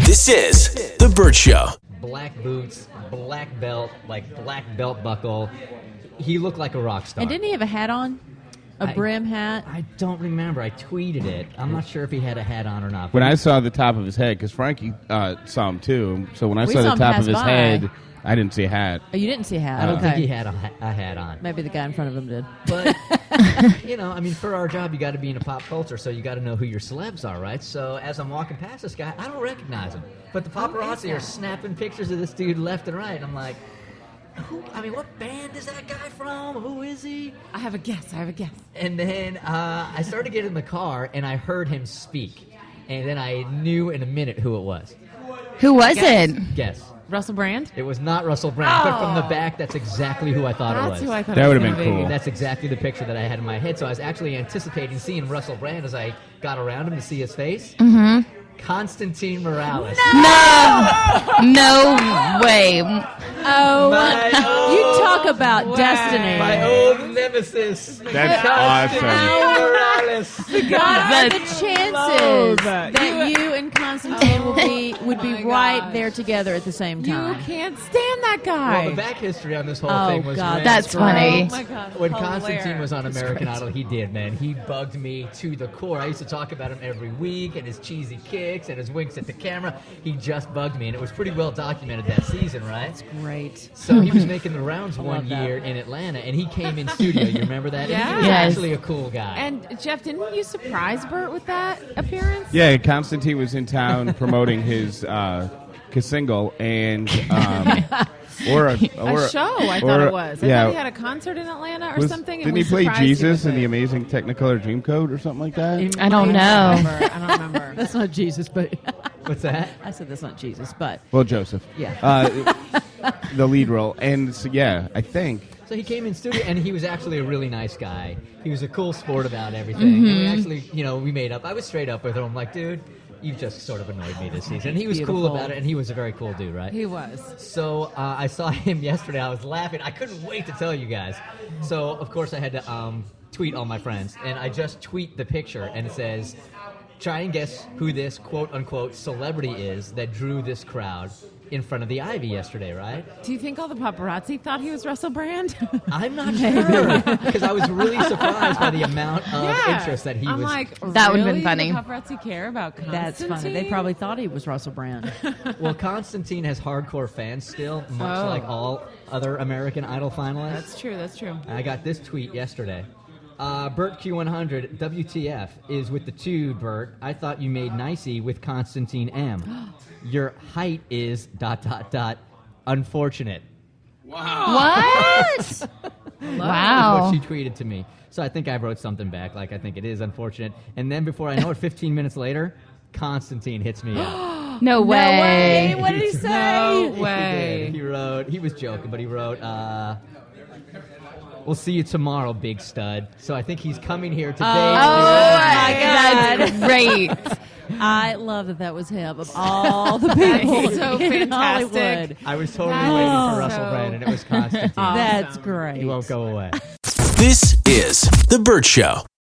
This is The Burt Show. Black boots, black belt, black belt buckle. He looked like a rock star. And didn't he have a hat on? A brim hat? I don't remember. I tweeted it. I'm not sure if he had a hat on or not. When I saw the top of his head, because Frankie saw him too, so when I saw the top pass of his by. head, I didn't see a hat. Oh, you didn't see a hat? I don't okay. think he had a hat on. Maybe the guy in front of him did. But, for our job, you got to be in a pop culture, so you got to know who your celebs are, right? So as I'm walking past this guy, I don't recognize him. But the paparazzi are snapping pictures of this dude left and right. I'm like, what band is that guy from? Who is he? I have a guess. And then I started to get in the car, and I heard him speak. And then I knew in a minute who it was. Who was it? Guess. Russell Brand? It was not Russell Brand, but from the back, that's exactly who I thought it was. That's who I thought That it was would have gonna been be. cool. That's exactly the picture that I had in my head. So I was actually anticipating seeing Russell Brand as I got around him to see his face. Mm-hmm. Constantine Morales. No way. Oh, you talk about destiny. My old nemesis. That's awesome. Constantine Morales. What are the chances that. that you and Constantine would be right there together at the same You time? can't stand that guy. Well, the back history on this whole Oh, thing was God, when- That's funny. Oh my God. When hilarious. Constantine was on American Idol, he did, man. He bugged me to the core. I used to talk about him every week and his cheesy kicks and his winks at the camera. He just bugged me, and it was pretty well documented that season, right? Great. So he was making the rounds one love that. year in Atlanta, and he came in studio. You remember that? And he was Yes. actually a cool guy. And Jeff, didn't you surprise Bert with that appearance? Yeah, Constantine was in town promoting his single and or A show, I thought it was. I thought he had a concert in Atlanta or something. Didn't and he play surprised you Jesus with in the it. Amazing Technicolor Dreamcoat or something like that? I don't know. I don't remember. That's not Jesus, but What's that? I said that's not Jesus, but Well, Joseph. yeah. The lead role. And so, yeah, I think. So he came in studio, and he was actually a really nice guy. He was a cool sport about everything. And we actually, we made up. I was straight up with him. I'm like, dude, you've just sort of annoyed me this season. And he was cool Beautiful. about it, and he was a very cool dude, right? He was. So I saw him yesterday. I was laughing. I couldn't wait to tell you guys. So, of course, I had to tweet all my friends. And I just tweet the picture, and it says, try and guess who this quote-unquote celebrity is that drew this crowd in front of the Ivy yesterday, right? Do you think all the paparazzi thought he was Russell Brand? I'm not sure, because I was really surprised by the amount of interest that he I'm was. like, That would've been really? funny. The paparazzi care about Constantine? That's funny. They probably thought he was Russell Brand. Well, Constantine has hardcore fans still, much like all other American Idol finalists. That's true. That's true. I got this tweet yesterday. Bert Q100, WTF, is with the two, Bert. I thought you made nicey with Constantine M. Your height is ... unfortunate. What? That's Wow. what she tweeted to me. So I think I wrote something back, like I think it is unfortunate. And then before I know it, 15 minutes later, Constantine hits me up. No way. What did he say? No He way. did. He was joking, but he wrote, we'll see you tomorrow, big stud. So I think he's coming here today. That's great. I love that was him. Of all the people so in fantastic. Hollywood. I was totally That waiting is for Russell so Brand, and it was Constantine. That's great. He won't go away. This is The Burt Show.